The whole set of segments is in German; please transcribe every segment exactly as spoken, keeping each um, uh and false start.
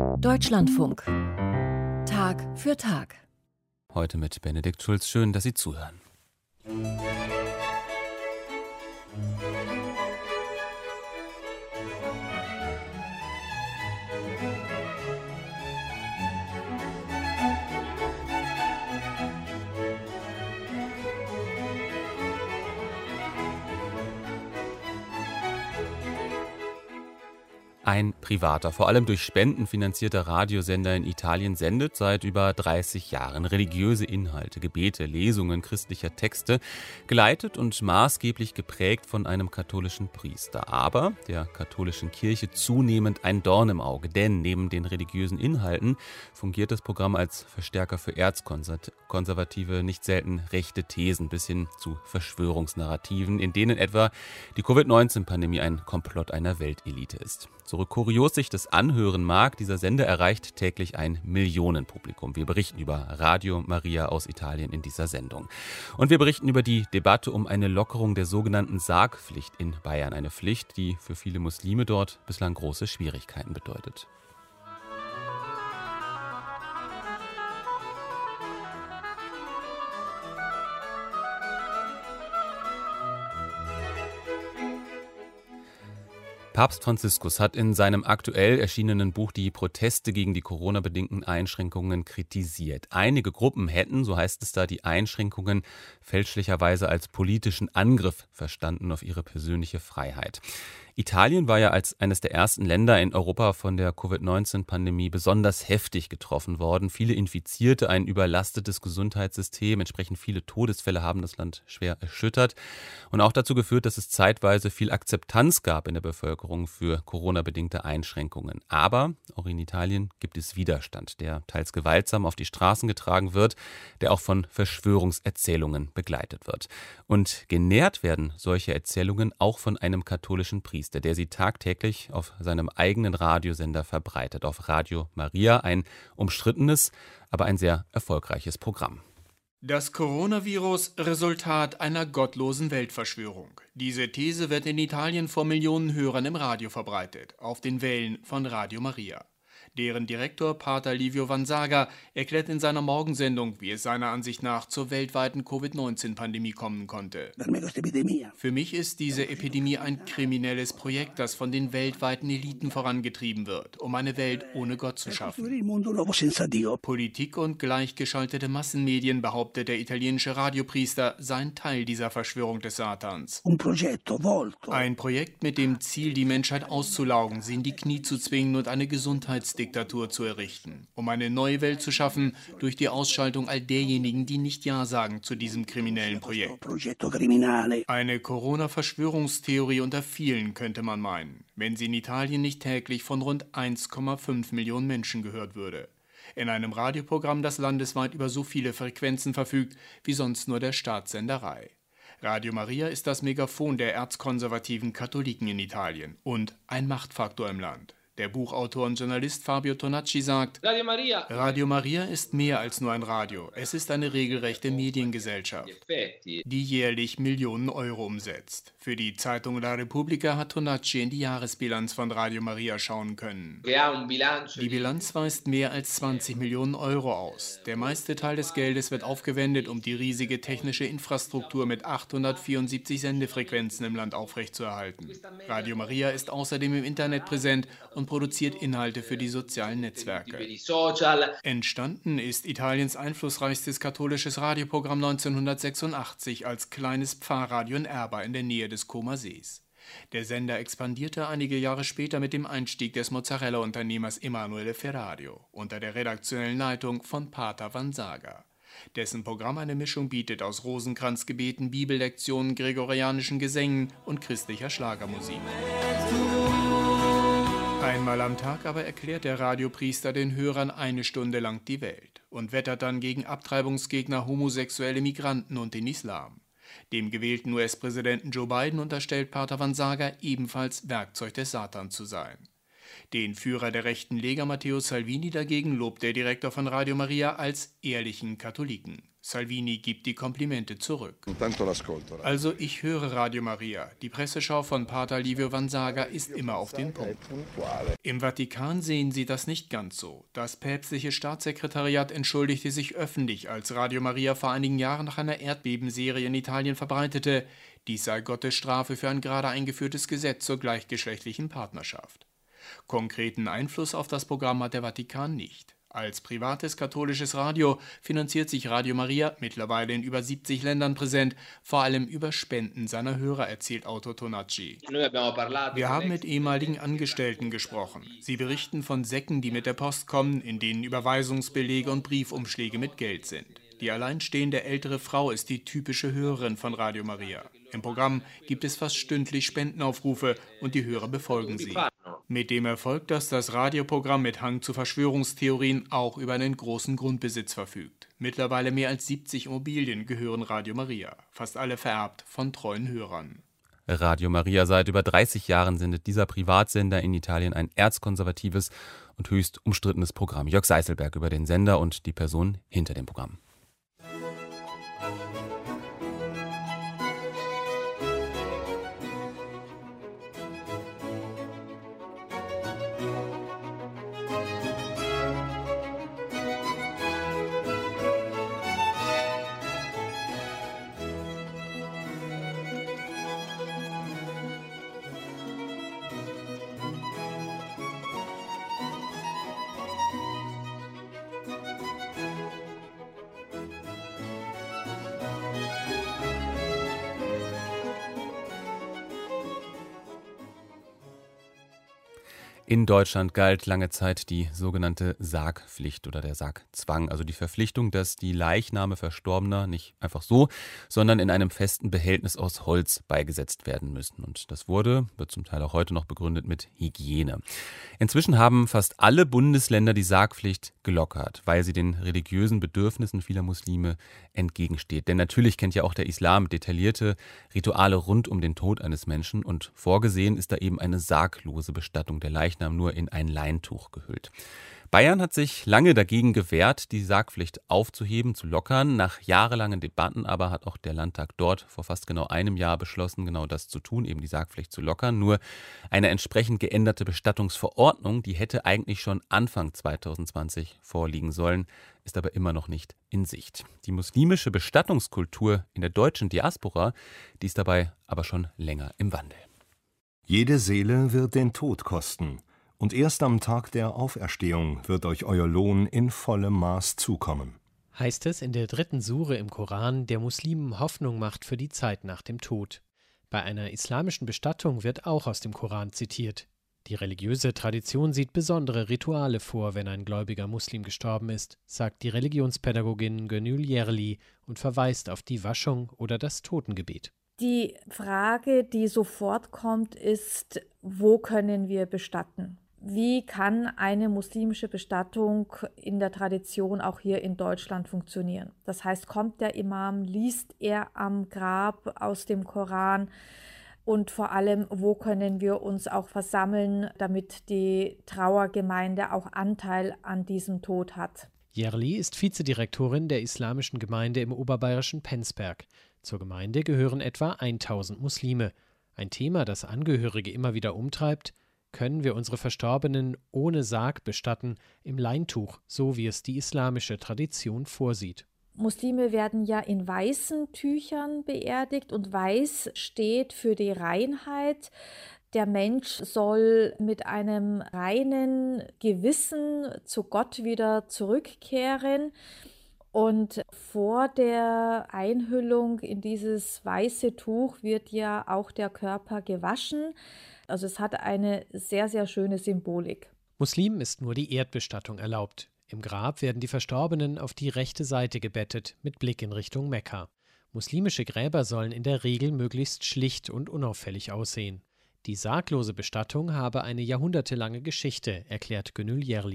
Deutschlandfunk. Tag für Tag. Heute mit Benedikt Schulz. Schön, dass Sie zuhören. Ein privater, vor allem durch Spenden finanzierter Radiosender in Italien sendet seit über dreißig Jahren religiöse Inhalte, Gebete, Lesungen christlicher Texte, geleitet und maßgeblich geprägt von einem katholischen Priester. Aber der katholischen Kirche zunehmend ein Dorn im Auge, denn neben den religiösen Inhalten fungiert das Programm als Verstärker für erzkonservative, nicht selten rechte Thesen bis hin zu Verschwörungsnarrativen, in denen etwa die Covid neunzehn Pandemie ein Komplott einer Weltelite ist. So kurios sich das anhören mag, dieser Sender erreicht täglich ein Millionenpublikum. Wir berichten über Radio Maria aus Italien in dieser Sendung. Und wir berichten über die Debatte um eine Lockerung der sogenannten Sargpflicht in Bayern. Eine Pflicht, die für viele Muslime dort bislang große Schwierigkeiten bedeutet. Papst Franziskus hat in seinem aktuell erschienenen Buch die Proteste gegen die Corona-bedingten Einschränkungen kritisiert. Einige Gruppen hätten, so heißt es da, die Einschränkungen fälschlicherweise als politischen Angriff verstanden auf ihre persönliche Freiheit. Italien war ja als eines der ersten Länder in Europa von der Covid neunzehn Pandemie besonders heftig getroffen worden. Viele Infizierte, ein überlastetes Gesundheitssystem, entsprechend viele Todesfälle haben das Land schwer erschüttert und auch dazu geführt, dass es zeitweise viel Akzeptanz gab in der Bevölkerung für Corona-bedingte Einschränkungen. Aber auch in Italien gibt es Widerstand, der teils gewaltsam auf die Straßen getragen wird, der auch von Verschwörungserzählungen begleitet wird. Und genährt werden solche Erzählungen auch von einem katholischen Priester, der sie tagtäglich auf seinem eigenen Radiosender verbreitet, auf Radio Maria, ein umstrittenes, aber ein sehr erfolgreiches Programm. Das Coronavirus Resultat einer gottlosen Weltverschwörung. Diese These wird in Italien vor Millionen Hörern im Radio verbreitet, auf den Wellen von Radio Maria. Deren Direktor Pater Livio Vanzaga erklärt in seiner Morgensendung, wie es seiner Ansicht nach zur weltweiten Covid neunzehn Pandemie kommen konnte. Für mich ist diese Epidemie ein kriminelles Projekt, das von den weltweiten Eliten vorangetrieben wird, um eine Welt ohne Gott zu schaffen. Politik und gleichgeschaltete Massenmedien, behauptet der italienische Radiopriester, seien Teil dieser Verschwörung des Satans. Ein Projekt mit dem Ziel, die Menschheit auszulaugen, sie in die Knie zu zwingen und eine Gesundheitsdiktatur zu errichten, um eine neue Welt zu schaffen durch die Ausschaltung all derjenigen, die nicht Ja sagen zu diesem kriminellen Projekt. Eine Corona-Verschwörungstheorie unter vielen, könnte man meinen, wenn sie in Italien nicht täglich von rund eins Komma fünf Millionen Menschen gehört würde. In einem Radioprogramm, das landesweit über so viele Frequenzen verfügt, wie sonst nur der Staatssenderei. Radio Maria ist das Megafon der erzkonservativen Katholiken in Italien und ein Machtfaktor im Land. Der Buchautor und Journalist Fabio Tonacci sagt, Radio Maria. Radio Maria ist mehr als nur ein Radio. Es ist eine regelrechte Mediengesellschaft, die jährlich Millionen Euro umsetzt. Für die Zeitung La Repubblica hat Tonacci in die Jahresbilanz von Radio Maria schauen können. Die Bilanz weist mehr als zwanzig Millionen Euro aus. Der meiste Teil des Geldes wird aufgewendet, um die riesige technische Infrastruktur mit achthundertvierundsiebzig Sendefrequenzen im Land aufrechtzuerhalten. Radio Maria ist außerdem im Internet präsent und produziert Inhalte für die sozialen Netzwerke. Entstanden ist Italiens einflussreichstes katholisches Radioprogramm neunzehnhundertsechsundachtzig als kleines Pfarrradio in Erba in der Nähe des Comer Sees. Der Sender expandierte einige Jahre später mit dem Einstieg des Mozzarella-Unternehmers Emanuele Ferrario unter der redaktionellen Leitung von Pater Vanzaga, dessen Programm eine Mischung bietet aus Rosenkranzgebeten, Bibellektionen, gregorianischen Gesängen und christlicher Schlagermusik. Einmal am Tag aber erklärt der Radiopriester den Hörern eine Stunde lang die Welt und wettert dann gegen Abtreibungsgegner, homosexuelle Migranten und den Islam. Dem gewählten U S-Präsidenten Joe Biden unterstellt Pater Vanzaga, ebenfalls Werkzeug des Satans zu sein. Den Führer der rechten Lega Matteo Salvini dagegen lobt der Direktor von Radio Maria als ehrlichen Katholiken. Salvini gibt die Komplimente zurück. Also ich höre Radio Maria. Die Presseschau von Pater Livio Vansaga ist immer auf den Punkt. Im Vatikan sehen sie das nicht ganz so. Das päpstliche Staatssekretariat entschuldigte sich öffentlich, als Radio Maria vor einigen Jahren nach einer Erdbebenserie in Italien verbreitete, dies sei Gottes Strafe für ein gerade eingeführtes Gesetz zur gleichgeschlechtlichen Partnerschaft. Konkreten Einfluss auf das Programm hat der Vatikan nicht. Als privates katholisches Radio finanziert sich Radio Maria, mittlerweile in über siebzig Ländern präsent, vor allem über Spenden seiner Hörer, erzählt Autor Tonacci. Wir haben mit ehemaligen Angestellten gesprochen. Sie berichten von Säcken, die mit der Post kommen, in denen Überweisungsbelege und Briefumschläge mit Geld sind. Die alleinstehende ältere Frau ist die typische Hörerin von Radio Maria. Im Programm gibt es fast stündlich Spendenaufrufe und die Hörer befolgen sie. Mit dem Erfolg, dass das Radioprogramm mit Hang zu Verschwörungstheorien auch über einen großen Grundbesitz verfügt. Mittlerweile mehr als siebzig Immobilien gehören Radio Maria, fast alle vererbt von treuen Hörern. Radio Maria, seit über dreißig Jahren sendet dieser Privatsender in Italien ein erzkonservatives und höchst umstrittenes Programm. Jörg Seiselberg über den Sender und die Person hinter dem Programm. In Deutschland galt lange Zeit die sogenannte Sargpflicht oder der Sargzwang, also die Verpflichtung, dass die Leichname Verstorbener nicht einfach so, sondern in einem festen Behältnis aus Holz beigesetzt werden müssen. Und das wurde, wird zum Teil auch heute noch begründet mit Hygiene. Inzwischen haben fast alle Bundesländer die Sargpflicht gelockert, weil sie den religiösen Bedürfnissen vieler Muslime entgegensteht. Denn natürlich kennt ja auch der Islam detaillierte Rituale rund um den Tod eines Menschen und vorgesehen ist da eben eine sarglose Bestattung der Leichnam nur in ein Leintuch gehüllt. Bayern hat sich lange dagegen gewehrt, die Sargpflicht aufzuheben, zu lockern. Nach jahrelangen Debatten aber hat auch der Landtag dort vor fast genau einem Jahr beschlossen, genau das zu tun, eben die Sargpflicht zu lockern. Nur eine entsprechend geänderte Bestattungsverordnung, die hätte eigentlich schon Anfang zwanzig zwanzig vorliegen sollen, ist aber immer noch nicht in Sicht. Die muslimische Bestattungskultur in der deutschen Diaspora, die ist dabei aber schon länger im Wandel. Jede Seele wird den Tod kosten. Und erst am Tag der Auferstehung wird euch euer Lohn in vollem Maß zukommen. Heißt es in der dritten Sure im Koran, der Muslimen Hoffnung macht für die Zeit nach dem Tod. Bei einer islamischen Bestattung wird auch aus dem Koran zitiert. Die religiöse Tradition sieht besondere Rituale vor, wenn ein gläubiger Muslim gestorben ist, sagt die Religionspädagogin Gönül Yerli und verweist auf die Waschung oder das Totengebet. Die Frage, die sofort kommt, ist, wo können wir bestatten? Wie kann eine muslimische Bestattung in der Tradition auch hier in Deutschland funktionieren? Das heißt, kommt der Imam, liest er am Grab aus dem Koran und vor allem, wo können wir uns auch versammeln, damit die Trauergemeinde auch Anteil an diesem Tod hat? Yerli ist Vizedirektorin der islamischen Gemeinde im oberbayerischen Penzberg. Zur Gemeinde gehören etwa tausend Muslime. Ein Thema, das Angehörige immer wieder umtreibt: Können wir unsere Verstorbenen ohne Sarg bestatten, im Leintuch, so wie es die islamische Tradition vorsieht? Muslime werden ja in weißen Tüchern beerdigt und weiß steht für die Reinheit. Der Mensch soll mit einem reinen Gewissen zu Gott wieder zurückkehren. Und vor der Einhüllung in dieses weiße Tuch wird ja auch der Körper gewaschen. Also es hat eine sehr, sehr schöne Symbolik. Muslimen ist nur die Erdbestattung erlaubt. Im Grab werden die Verstorbenen auf die rechte Seite gebettet, mit Blick in Richtung Mekka. Muslimische Gräber sollen in der Regel möglichst schlicht und unauffällig aussehen. Die sarglose Bestattung habe eine jahrhundertelange Geschichte, erklärt Gönül Yerli.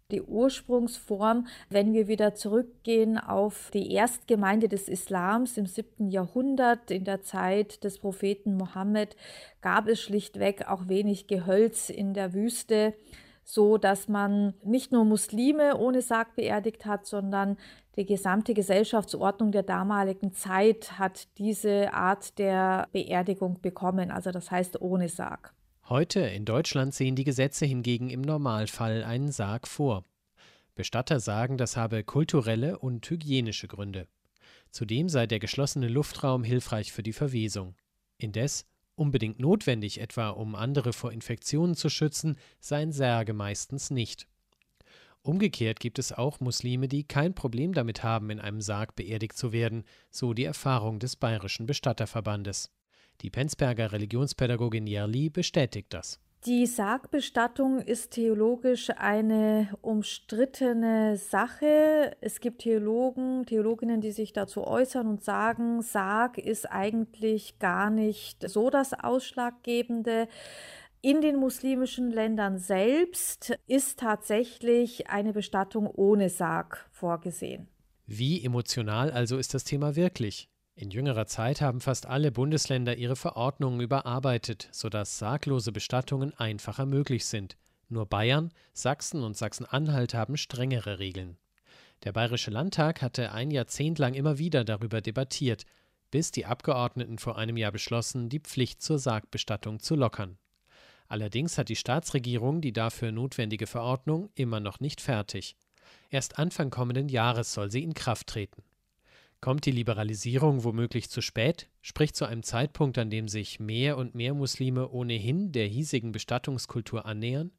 Die Ursprungsform, wenn wir wieder zurückgehen auf die Erstgemeinde des Islams im siebten Jahrhundert, in der Zeit des Propheten Mohammed, gab es schlichtweg auch wenig Gehölz in der Wüste, so dass man nicht nur Muslime ohne Sarg beerdigt hat, sondern die gesamte Gesellschaftsordnung der damaligen Zeit hat diese Art der Beerdigung bekommen, also das heißt ohne Sarg. Heute in Deutschland sehen die Gesetze hingegen im Normalfall einen Sarg vor. Bestatter sagen, das habe kulturelle und hygienische Gründe. Zudem sei der geschlossene Luftraum hilfreich für die Verwesung. Indes, unbedingt notwendig, etwa um andere vor Infektionen zu schützen, seien Särge meistens nicht. Umgekehrt gibt es auch Muslime, die kein Problem damit haben, in einem Sarg beerdigt zu werden, so die Erfahrung des Bayerischen Bestatterverbandes. Die Penzberger Religionspädagogin Jerli bestätigt das. Die Sargbestattung ist theologisch eine umstrittene Sache. Es gibt Theologen, Theologinnen, die sich dazu äußern und sagen, Sarg ist eigentlich gar nicht so das Ausschlaggebende. In den muslimischen Ländern selbst ist tatsächlich eine Bestattung ohne Sarg vorgesehen. Wie emotional also ist das Thema wirklich? In jüngerer Zeit haben fast alle Bundesländer ihre Verordnungen überarbeitet, sodass sarglose Bestattungen einfacher möglich sind. Nur Bayern, Sachsen und Sachsen-Anhalt haben strengere Regeln. Der Bayerische Landtag hatte ein Jahrzehnt lang immer wieder darüber debattiert, bis die Abgeordneten vor einem Jahr beschlossen, die Pflicht zur Sargbestattung zu lockern. Allerdings hat die Staatsregierung die dafür notwendige Verordnung immer noch nicht fertig. Erst Anfang kommenden Jahres soll sie in Kraft treten. Kommt die Liberalisierung womöglich zu spät, sprich zu einem Zeitpunkt, an dem sich mehr und mehr Muslime ohnehin der hiesigen Bestattungskultur annähern?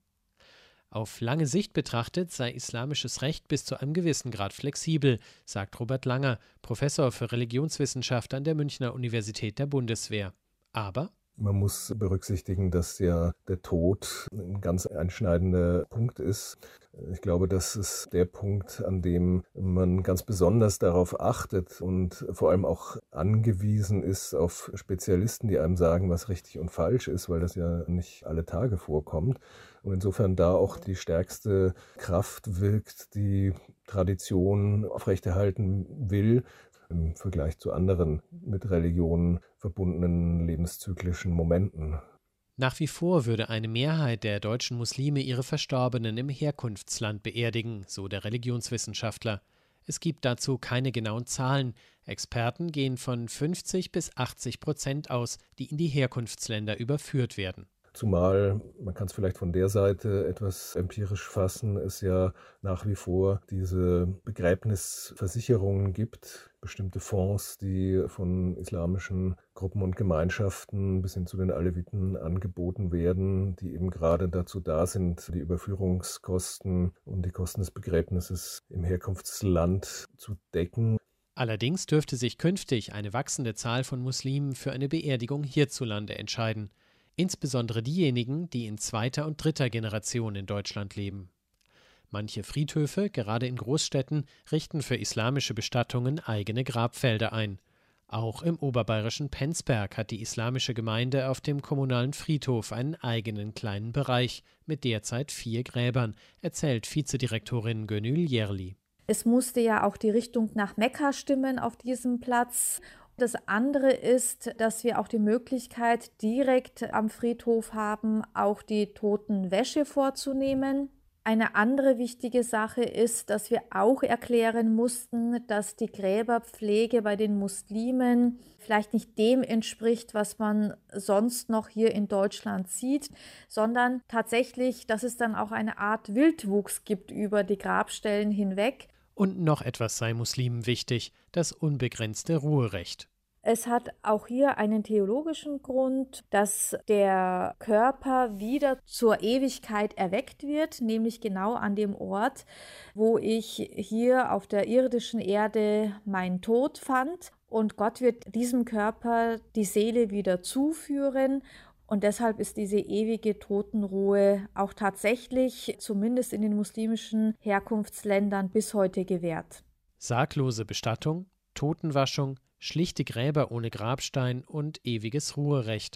Auf lange Sicht betrachtet sei islamisches Recht bis zu einem gewissen Grad flexibel, sagt Robert Langer, Professor für Religionswissenschaft an der Münchner Universität der Bundeswehr. Aber man muss berücksichtigen, dass ja der Tod ein ganz einschneidender Punkt ist. Ich glaube, das ist der Punkt, an dem man ganz besonders darauf achtet und vor allem auch angewiesen ist auf Spezialisten, die einem sagen, was richtig und falsch ist, weil das ja nicht alle Tage vorkommt. Und insofern da auch die stärkste Kraft wirkt, die Tradition aufrechterhalten will, im Vergleich zu anderen mit Religionen verbundenen lebenszyklischen Momenten. Nach wie vor würde eine Mehrheit der deutschen Muslime ihre Verstorbenen im Herkunftsland beerdigen, so der Religionswissenschaftler. Es gibt dazu keine genauen Zahlen. Experten gehen von fünfzig bis achtzig Prozent aus, die in die Herkunftsländer überführt werden. Zumal, man kann es vielleicht von der Seite etwas empirisch fassen, es ja nach wie vor diese Begräbnisversicherungen gibt, bestimmte Fonds, die von islamischen Gruppen und Gemeinschaften bis hin zu den Aleviten angeboten werden, die eben gerade dazu da sind, die Überführungskosten und die Kosten des Begräbnisses im Herkunftsland zu decken. Allerdings dürfte sich künftig eine wachsende Zahl von Muslimen für eine Beerdigung hierzulande entscheiden. Insbesondere diejenigen, die in zweiter und dritter Generation in Deutschland leben. Manche Friedhöfe, gerade in Großstädten, richten für islamische Bestattungen eigene Grabfelder ein. Auch im oberbayerischen Penzberg hat die islamische Gemeinde auf dem kommunalen Friedhof einen eigenen kleinen Bereich mit derzeit vier Gräbern, erzählt Vizedirektorin Gönül Jerli. Es musste ja auch die Richtung nach Mekka stimmen auf diesem Platz. Das andere ist, dass wir auch die Möglichkeit direkt am Friedhof haben, auch die Totenwäsche vorzunehmen. Eine andere wichtige Sache ist, dass wir auch erklären mussten, dass die Gräberpflege bei den Muslimen vielleicht nicht dem entspricht, was man sonst noch hier in Deutschland sieht, sondern tatsächlich, dass es dann auch eine Art Wildwuchs gibt über die Grabstellen hinweg. Und noch etwas sei Muslimen wichtig, das unbegrenzte Ruherecht. Es hat auch hier einen theologischen Grund, dass der Körper wieder zur Ewigkeit erweckt wird, nämlich genau an dem Ort, wo ich hier auf der irdischen Erde meinen Tod fand. Und Gott wird diesem Körper die Seele wieder zuführen. Und deshalb ist diese ewige Totenruhe auch tatsächlich, zumindest in den muslimischen Herkunftsländern, bis heute gewährt. Sarglose Bestattung, Totenwaschung, schlichte Gräber ohne Grabstein und ewiges Ruherecht.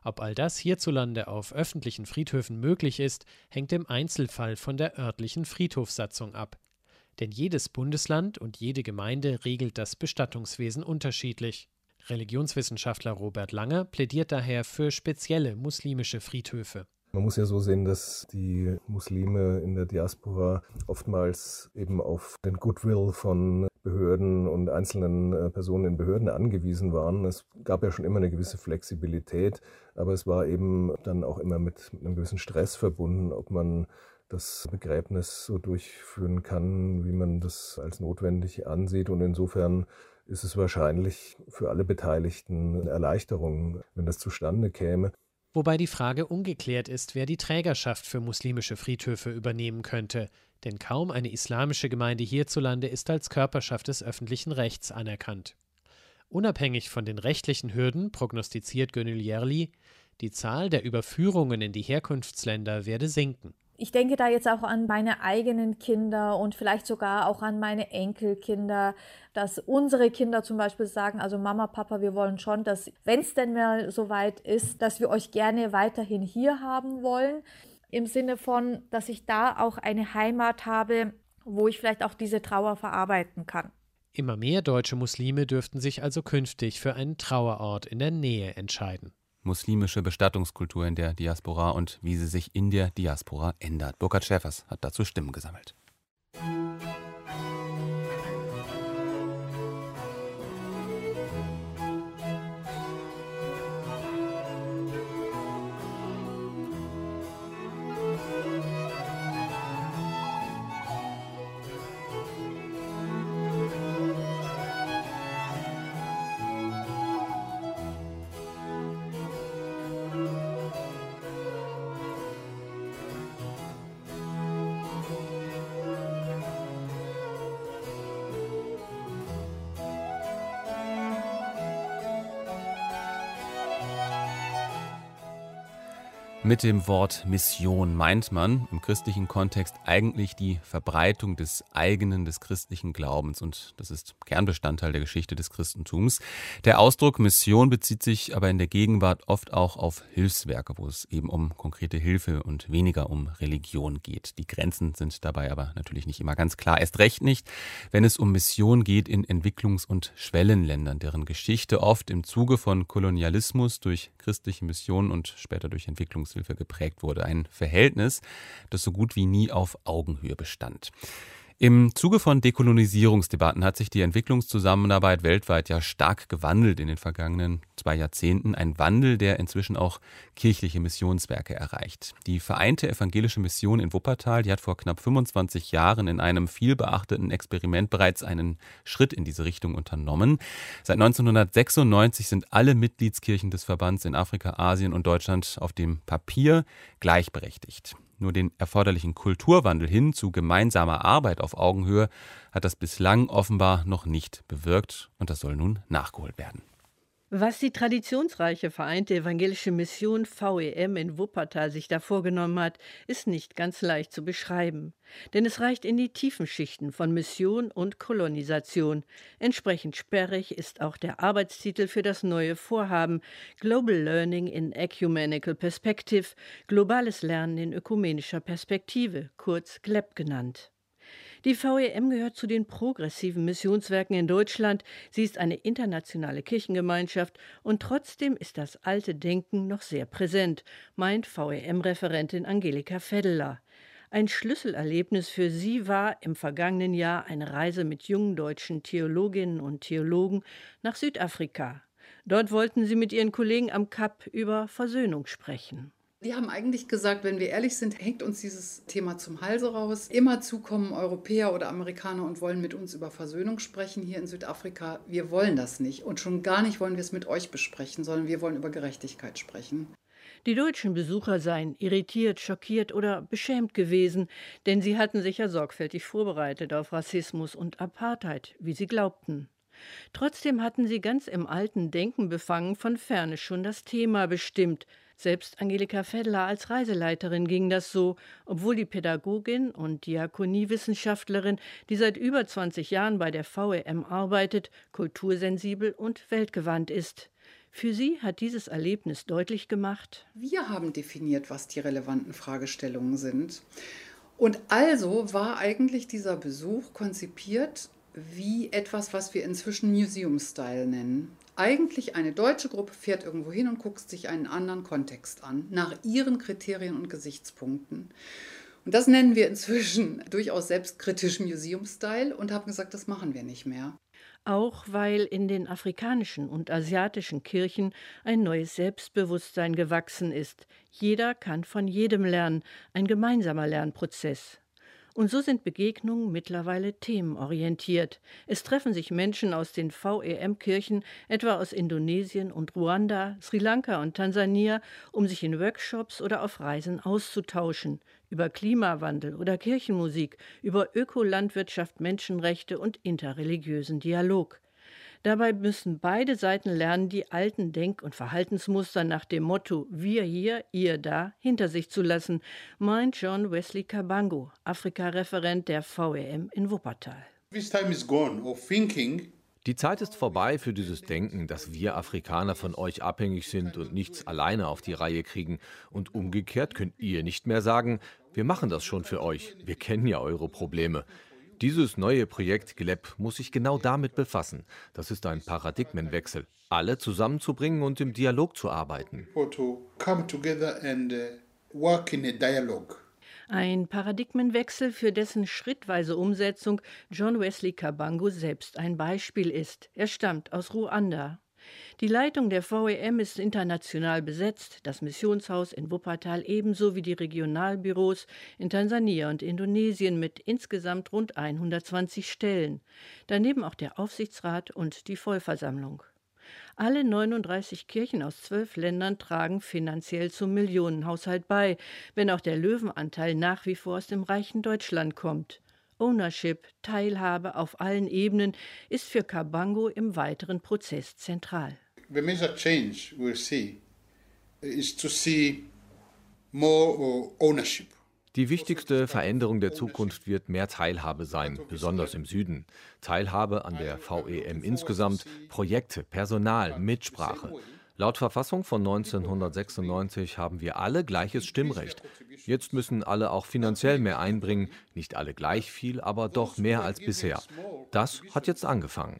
Ob all das hierzulande auf öffentlichen Friedhöfen möglich ist, hängt im Einzelfall von der örtlichen Friedhofssatzung ab. Denn jedes Bundesland und jede Gemeinde regelt das Bestattungswesen unterschiedlich. Religionswissenschaftler Robert Langer plädiert daher für spezielle muslimische Friedhöfe. Man muss ja so sehen, dass die Muslime in der Diaspora oftmals eben auf den Goodwill von Behörden und einzelnen Personen in Behörden angewiesen waren. Es gab ja schon immer eine gewisse Flexibilität, aber es war eben dann auch immer mit einem gewissen Stress verbunden, ob man das Begräbnis so durchführen kann, wie man das als notwendig ansieht. Und insofern ist es wahrscheinlich für alle Beteiligten eine Erleichterung, wenn das zustande käme. Wobei die Frage ungeklärt ist, wer die Trägerschaft für muslimische Friedhöfe übernehmen könnte. Denn kaum eine islamische Gemeinde hierzulande ist als Körperschaft des öffentlichen Rechts anerkannt. Unabhängig von den rechtlichen Hürden prognostiziert Gönül Yerli, die Zahl der Überführungen in die Herkunftsländer werde sinken. Ich denke da jetzt auch an meine eigenen Kinder und vielleicht sogar auch an meine Enkelkinder, dass unsere Kinder zum Beispiel sagen, also Mama, Papa, wir wollen schon, dass, wenn es denn mal soweit ist, dass wir euch gerne weiterhin hier haben wollen. Im Sinne von, dass ich da auch eine Heimat habe, wo ich vielleicht auch diese Trauer verarbeiten kann. Immer mehr deutsche Muslime dürften sich also künftig für einen Trauerort in der Nähe entscheiden. Muslimische Bestattungskultur in der Diaspora und wie sie sich in der Diaspora ändert. Burkhard Schäfers hat dazu Stimmen gesammelt. Mit dem Wort Mission meint man im christlichen Kontext eigentlich die Verbreitung des eigenen, des christlichen Glaubens. Und das ist Kernbestandteil der Geschichte des Christentums. Der Ausdruck Mission bezieht sich aber in der Gegenwart oft auch auf Hilfswerke, wo es eben um konkrete Hilfe und weniger um Religion geht. Die Grenzen sind dabei aber natürlich nicht immer ganz klar. Erst recht nicht, wenn es um Mission geht in Entwicklungs- und Schwellenländern, deren Geschichte oft im Zuge von Kolonialismus durch christliche Missionen und später durch Entwicklungs Hilfe geprägt wurde. Ein Verhältnis, das so gut wie nie auf Augenhöhe bestand. Im Zuge von Dekolonisierungsdebatten hat sich die Entwicklungszusammenarbeit weltweit ja stark gewandelt in den vergangenen zwei Jahrzehnten. Ein Wandel, der inzwischen auch kirchliche Missionswerke erreicht. Die Vereinte Evangelische Mission in Wuppertal, die hat vor knapp fünfundzwanzig Jahren in einem vielbeachteten Experiment bereits einen Schritt in diese Richtung unternommen. Seit neunzehnhundertsechsundneunzig sind alle Mitgliedskirchen des Verbands in Afrika, Asien und Deutschland auf dem Papier gleichberechtigt. Nur den erforderlichen Kulturwandel hin zu gemeinsamer Arbeit auf Augenhöhe hat das bislang offenbar noch nicht bewirkt. Und das soll nun nachgeholt werden. Was die traditionsreiche Vereinte Evangelische Mission V E M in Wuppertal sich da vorgenommen hat, ist nicht ganz leicht zu beschreiben. Denn es reicht in die tiefen Schichten von Mission und Kolonisation. Entsprechend sperrig ist auch der Arbeitstitel für das neue Vorhaben Global Learning in Ecumenical Perspective, globales Lernen in ökumenischer Perspektive, kurz G L E P genannt. Die V E M gehört zu den progressiven Missionswerken in Deutschland. Sie ist eine internationale Kirchengemeinschaft und trotzdem ist das alte Denken noch sehr präsent, meint V E M-Referentin Angelika Feddeler. Ein Schlüsselerlebnis für sie war im vergangenen Jahr eine Reise mit jungen deutschen Theologinnen und Theologen nach Südafrika. Dort wollten sie mit ihren Kollegen am Kap über Versöhnung sprechen. Die haben eigentlich gesagt, wenn wir ehrlich sind, hängt uns dieses Thema zum Halse raus. Immerzu kommen Europäer oder Amerikaner und wollen mit uns über Versöhnung sprechen hier in Südafrika. Wir wollen das nicht und schon gar nicht wollen wir es mit euch besprechen, sondern wir wollen über Gerechtigkeit sprechen. Die deutschen Besucher seien irritiert, schockiert oder beschämt gewesen, denn sie hatten sich ja sorgfältig vorbereitet auf Rassismus und Apartheid, wie sie glaubten. Trotzdem hatten sie ganz im alten Denken befangen von ferne schon das Thema bestimmt. Selbst Angelika Feddeler als Reiseleiterin ging das so, obwohl die Pädagogin und Diakoniewissenschaftlerin, die seit über zwanzig Jahren bei der V E M arbeitet, kultursensibel und weltgewandt ist. Für sie hat dieses Erlebnis deutlich gemacht: Wir haben definiert, was die relevanten Fragestellungen sind. Und also war eigentlich dieser Besuch konzipiert wie etwas, was wir inzwischen Museum-Style nennen. Eigentlich eine deutsche Gruppe fährt irgendwo hin und guckt sich einen anderen Kontext an, nach ihren Kriterien und Gesichtspunkten. Und das nennen wir inzwischen durchaus selbstkritisch Museum-Style und haben gesagt, das machen wir nicht mehr. Auch weil in den afrikanischen und asiatischen Kirchen ein neues Selbstbewusstsein gewachsen ist. Jeder kann von jedem lernen, ein gemeinsamer Lernprozess. Und so sind Begegnungen mittlerweile themenorientiert. Es treffen sich Menschen aus den V E M-Kirchen, etwa aus Indonesien und Ruanda, Sri Lanka und Tansania, um sich in Workshops oder auf Reisen auszutauschen. Über Klimawandel oder Kirchenmusik, über Ökolandwirtschaft, Menschenrechte und interreligiösen Dialog. Dabei müssen beide Seiten lernen, die alten Denk- und Verhaltensmuster nach dem Motto „Wir hier, ihr da" hinter sich zu lassen, meint John Wesley Kabango, Afrika-Referent der V E M in Wuppertal. Die Zeit ist vorbei für dieses Denken, dass wir Afrikaner von euch abhängig sind und nichts alleine auf die Reihe kriegen. Und umgekehrt könnt ihr nicht mehr sagen, wir machen das schon für euch, wir kennen ja eure Probleme. Dieses neue Projekt G L E P muss sich genau damit befassen. Das ist ein Paradigmenwechsel, alle zusammenzubringen und im Dialog zu arbeiten. Ein Paradigmenwechsel, für dessen schrittweise Umsetzung John Wesley Kabango selbst ein Beispiel ist. Er stammt aus Ruanda. Die Leitung der V E M ist international besetzt, das Missionshaus in Wuppertal ebenso wie die Regionalbüros in Tansania und Indonesien mit insgesamt rund hundertzwanzig Stellen. Daneben auch der Aufsichtsrat und die Vollversammlung. Alle neununddreißig Kirchen aus zwölf Ländern tragen finanziell zum Millionenhaushalt bei, wenn auch der Löwenanteil nach wie vor aus dem reichen Deutschland kommt. Ownership, Teilhabe auf allen Ebenen ist für Kabango im weiteren Prozess zentral. The major change we'll see is to see more ownership. Die wichtigste Veränderung der Zukunft wird mehr Teilhabe sein, besonders im Süden. Teilhabe an der V E M insgesamt, Projekte, Personal, Mitsprache. Laut Verfassung von neunzehnhundertsechsundneunzig haben wir alle gleiches Stimmrecht. Jetzt müssen alle auch finanziell mehr einbringen, nicht alle gleich viel, aber doch mehr als bisher. Das hat jetzt angefangen.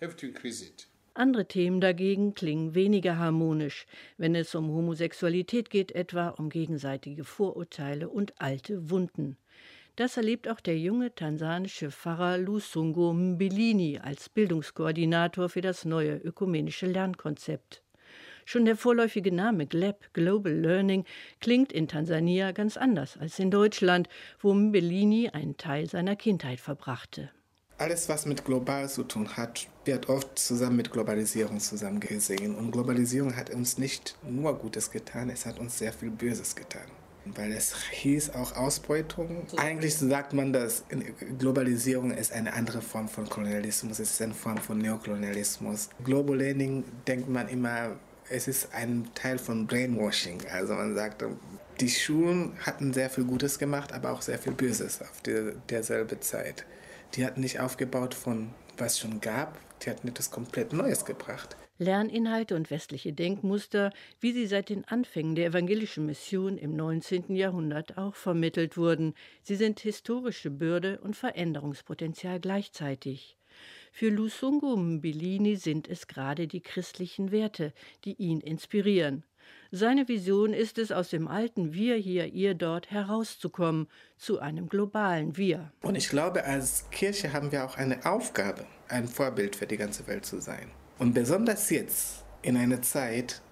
Andere Themen dagegen klingen weniger harmonisch, wenn es um Homosexualität geht, etwa um gegenseitige Vorurteile und alte Wunden. Das erlebt auch der junge tansanische Pfarrer Lusungu Mbilini als Bildungskoordinator für das neue ökumenische Lernkonzept. Schon der vorläufige Name G L E P, Global Learning, klingt in Tansania ganz anders als in Deutschland, wo Mbilini einen Teil seiner Kindheit verbrachte. Alles, was mit global zu tun hat, wird oft zusammen mit Globalisierung zusammen gesehen. Und Globalisierung hat uns nicht nur Gutes getan, es hat uns sehr viel Böses getan. Weil es hieß auch Ausbeutung. Eigentlich sagt man, dass Globalisierung ist eine andere Form von Kolonialismus, es ist eine Form von Neokolonialismus. Global Learning denkt man immer, es ist ein Teil von Brainwashing. Also man sagt, die Schulen hatten sehr viel Gutes gemacht, aber auch sehr viel Böses auf der, derselbe Zeit. Die hatten nicht aufgebaut von was schon gab, die hatten etwas komplett Neues gebracht. Lerninhalte und westliche Denkmuster, wie sie seit den Anfängen der evangelischen Mission im neunzehnten Jahrhundert auch vermittelt wurden. Sie sind historische Bürde und Veränderungspotenzial gleichzeitig. Für Lusungu Mbilini sind es gerade die christlichen Werte, die ihn inspirieren. Seine Vision ist es, aus dem alten Wir hier, ihr dort herauszukommen, zu einem globalen Wir. Und ich glaube, als Kirche haben wir auch eine Aufgabe, ein Vorbild für die ganze Welt zu sein. Und besonders jetzt, in einer Zeit,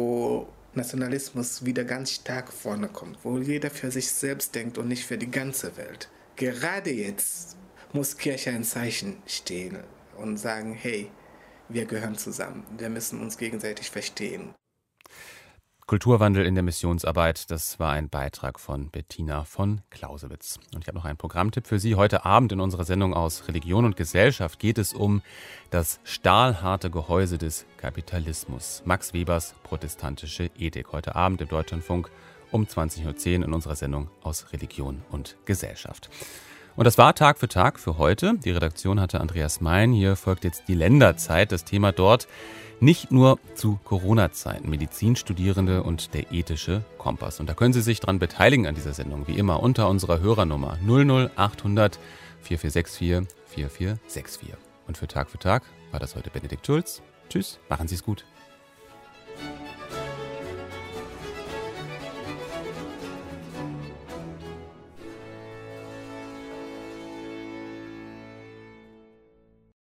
wo Nationalismus wieder ganz stark vorne kommt, wo jeder für sich selbst denkt und nicht für die ganze Welt. Gerade jetzt muss Kirche ein Zeichen stehen und sagen, hey, wir gehören zusammen, wir müssen uns gegenseitig verstehen. Kulturwandel in der Missionsarbeit, das war ein Beitrag von Bettina von Clausewitz. Und ich habe noch einen Programmtipp für Sie. Heute Abend in unserer Sendung aus Religion und Gesellschaft geht es um das stahlharte Gehäuse des Kapitalismus. Max Webers protestantische Ethik. Heute Abend im Deutschlandfunk um zwanzig Uhr zehn in unserer Sendung aus Religion und Gesellschaft. Und das war Tag für Tag für heute. Die Redaktion hatte Andreas Mein. Hier folgt jetzt die Länderzeit. Das Thema dort nicht nur zu Corona-Zeiten. Medizinstudierende und der ethische Kompass. Und da können Sie sich dran beteiligen an dieser Sendung. Wie immer unter unserer Hörernummer null null achthundert vierundvierzig vierundvierzig vierundvierzig vierundvierzig. Und für Tag für Tag war das heute Benedikt Schulz. Tschüss, machen Sie es gut.